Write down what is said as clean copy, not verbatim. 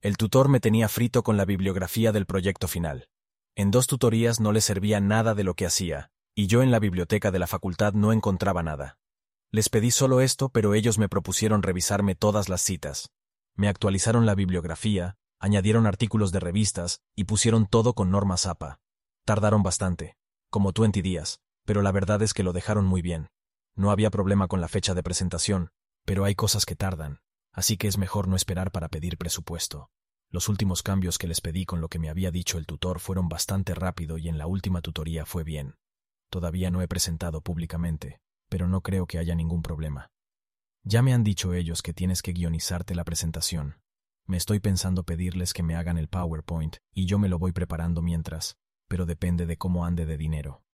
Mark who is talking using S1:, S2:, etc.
S1: El tutor me tenía frito con la bibliografía del proyecto final. En 2 tutorías no le servía nada de lo que hacía, y yo en la biblioteca de la facultad no encontraba nada. Les pedí solo esto, pero ellos me propusieron revisarme todas las citas. Me actualizaron la bibliografía, añadieron artículos de revistas y pusieron todo con normas APA. Tardaron bastante, como 20 días, pero la verdad es que lo dejaron muy bien. No había problema con la fecha de presentación, pero hay cosas que tardan, así que es mejor no esperar para pedir presupuesto. Los últimos cambios que les pedí con lo que me había dicho el tutor fueron bastante rápido y en la última tutoría fue bien. Todavía no he presentado públicamente, pero no creo que haya ningún problema. Ya me han dicho ellos que tienes que guionizarte la presentación. Me estoy pensando pedirles que me hagan el PowerPoint y yo me lo voy preparando mientras, pero depende de cómo ande de dinero.